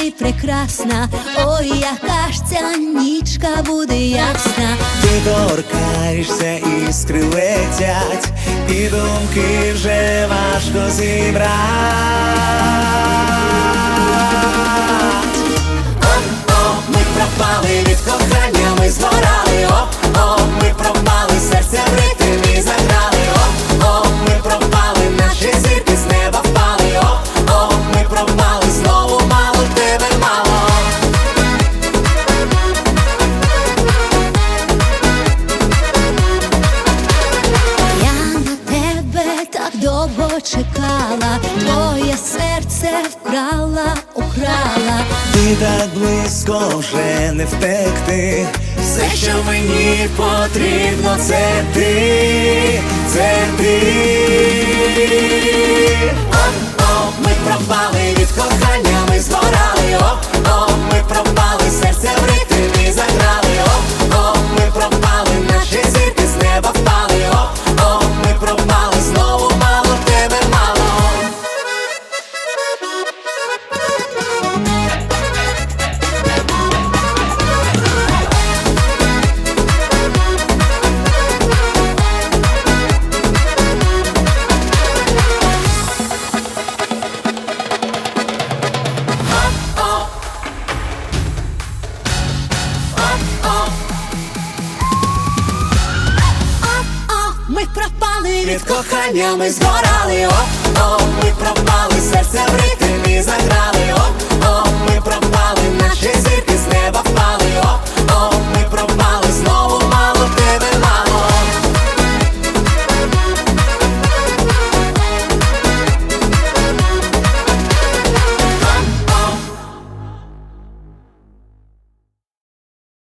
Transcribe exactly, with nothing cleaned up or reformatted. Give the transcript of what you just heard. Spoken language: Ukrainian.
і прекрасна, ой, яка ж ця нічка буде ясна. Ти торкаєшся, іскри летять, і думки вже важко зібрать. О-о, ми пропали від кохання, ми згорали. О-о, ми пропали, серця в ритмі заграли. О-о, ми пропали, наші зірки з неба впали. О-о, ми пропали, знову мало тебе мало. Я на тебе так довго чекала, твоє серце вкрала, украла. Ти так близько, вже не втекти. Все, що мені потрібно, це ти, це ти. О-о, ми пропали від кохання, ми згорали. О-о, ми пропали, серця в ритмі заграли. О-о, ми пропали, наші зірки з неба впали. О-о, ми пропали, знову мало тебе мало. Ми пропали Від кохання ми згорали. О-о, ми пропали, серця в ритмі заграли. О-о,